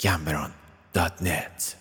gambron.net.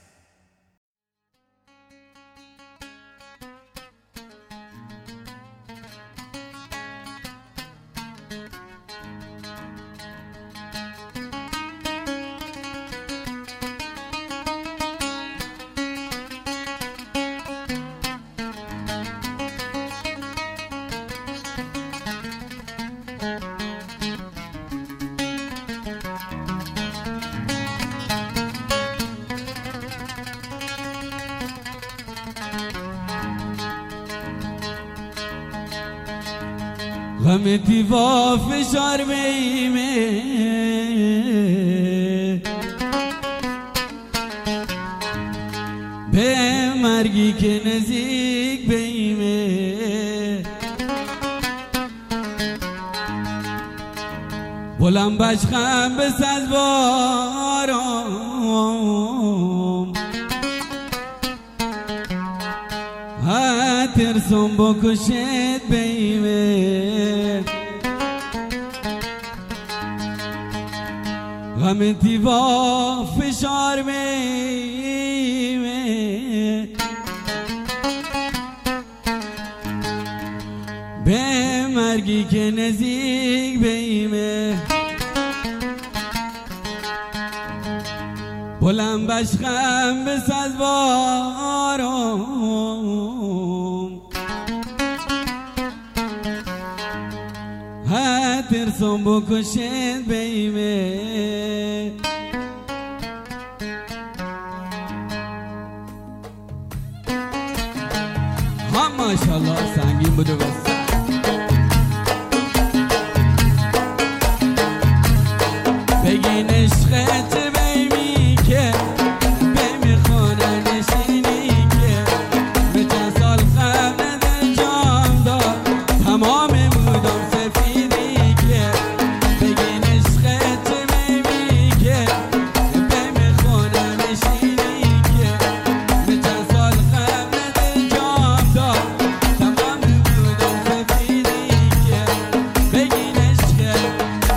غم دیوا فشار بیمه به مرگی که نزدیک بیمه بلند باش غم بساز بارم ترسم بکشد بیمه غم دیوا فشار بیمه به مرگی که نزدیک بیمه بلند باش غم بساز بارم ترسم بکشد بیمه ها ماشاءالله سنگین بوده بس بگین عشقت بیمی که بیمی خونه نشینی که به چند سال غم ندن جام دار تمام مودم سفیدی که بگین عشقت بیمی که بیمی خونه نشینی که به چند سال غم ندن جام دار تمام مودم سفیدی که بگین عشقت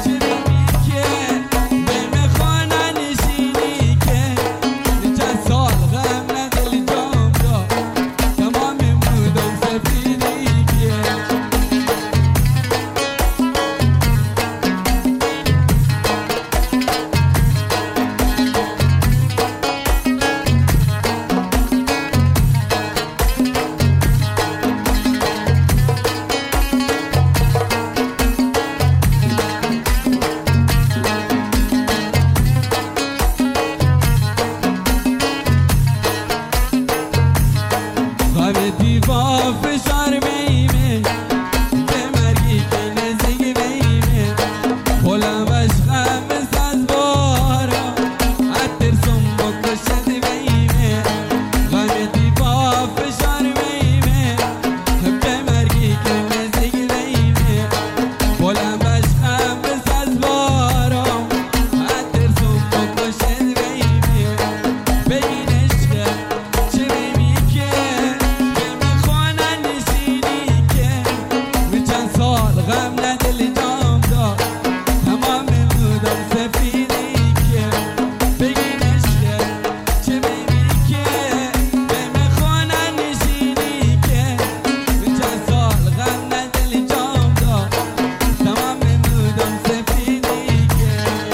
فشار بیمه به مرگی که نزدیک بیمه بلند باش غم بساز بارم ترسم بکشد بیمه غم دیوا فشار بیمه به مرگی که نزدیک بیمه بلند باش غم بساز بارم ترسم بکشد بیمه بگین عشقت چه بیمی که غم ندل جام دار تمام مودم سفیدی که بگین عشقت چه بیمی که به خونه نشینی که به چند سال غم ندل جام دار تمام مودم سفیدی که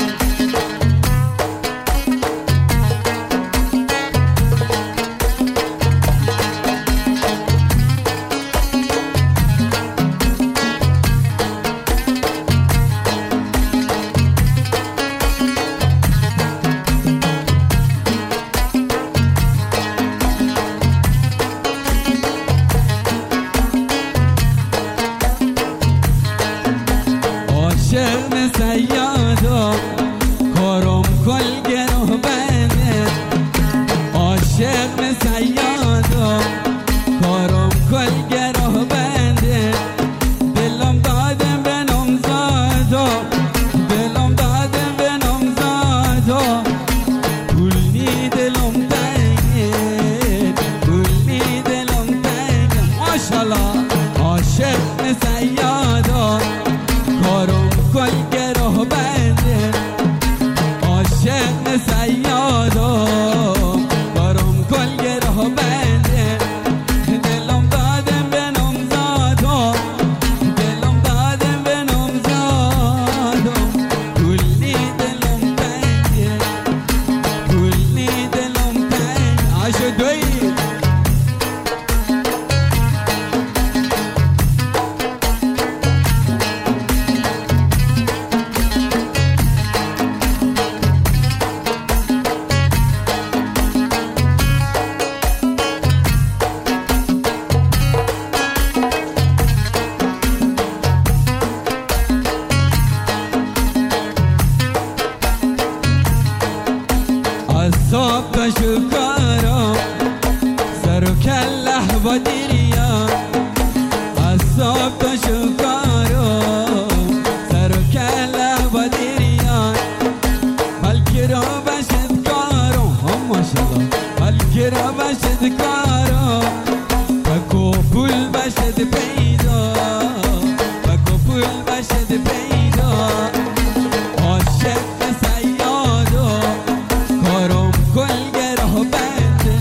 عاشق سیادم کارم کل گروه بنده عاشق سیادم کارم کل گروه بنده دلم دادم به نامزادم دلم دادم به نامزادم گلنی دلم تنگه گلنی دلم تنگه ماشاءالله عاشق سیادم کارم کل گروه بنده عاشق سیادم صاب تا شکارم سر و کله با دیریان صاب تا شکارم سر و کله با دیریان بلکه را بشد کارم ماشالله بلکه را بشد کارم بکو پول بشد پیدا بکو پول بشد پیدا عاشق سیادو کارم کل گره بنده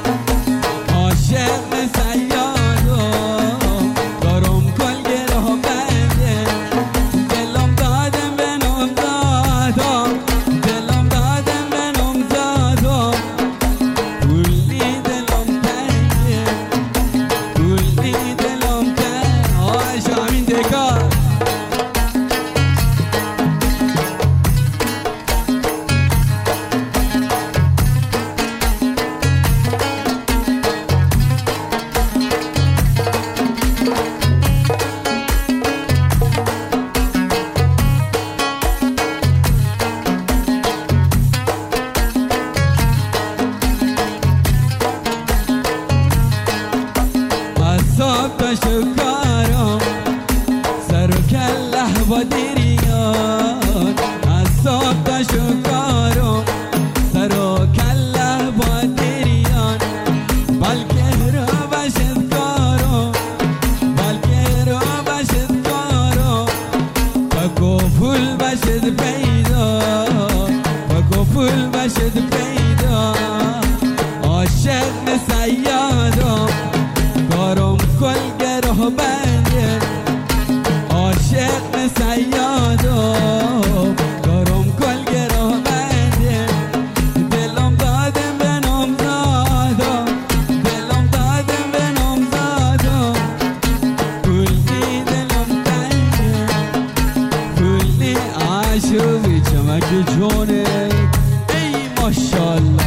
عاشق سیادو کارم کل گره بنده دلم دادم به نام زادم دلم دادم به نام زادم کلی دلم تنگه کلی دلم تنگه آه شامین دکار صاب تا شکارم سر و کله با دیریان صاب تا شکارم سر و کله با دیریان بلکه را بشد کارم بلکه را بشد کارم بکو پول بشد پیدا بکو پول بشد پیدا عاشق سیادم کارم کل گره بنده عاشق سیادم کارم کل گره بنده دلم دادم به نام زادم دلم دادم به نام زادم کلی دلم تنگه کلی عاشقی چمک جونه ای ماشالله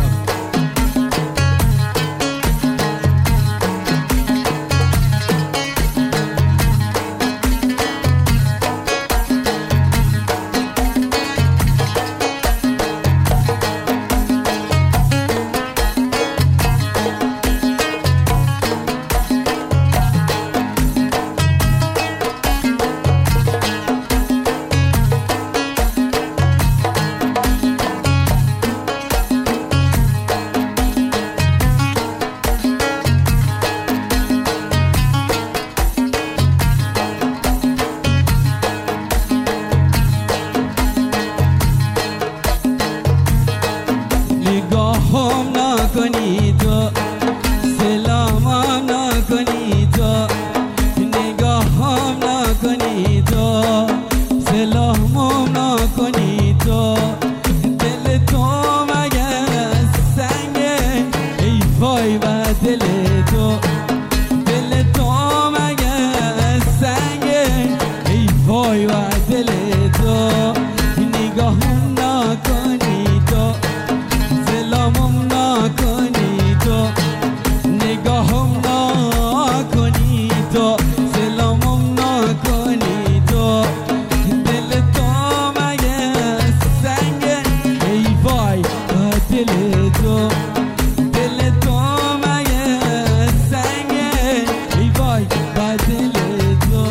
نگاهم نکنی تو سلامم نکنی تو نگاهم نکنی تو سلامم نکنی تو دل تو مگر سنگه ای وای و دل تو دل تو مگر سنگه ای وای و دل تو نگاهم نکنی تو سلامم نکنی تو نگاهم نکنی تو سلامم نکنی تو دل تو مگه سنگه ای وای با دل تو دل تو مگه سنگه ای وای با دل تو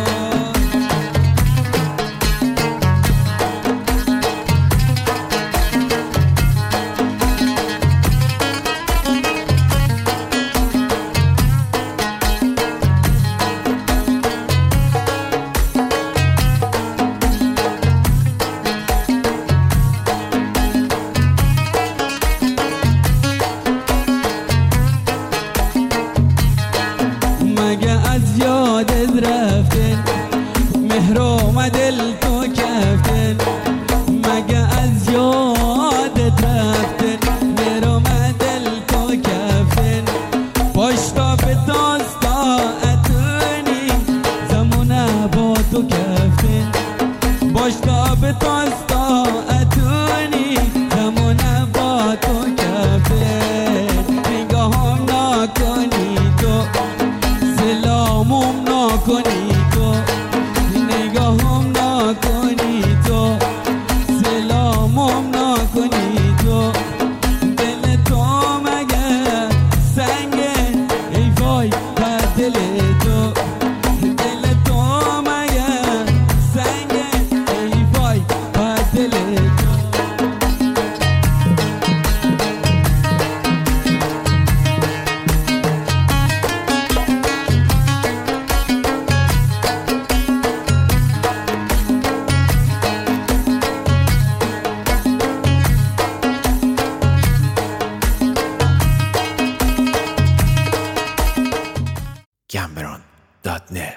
net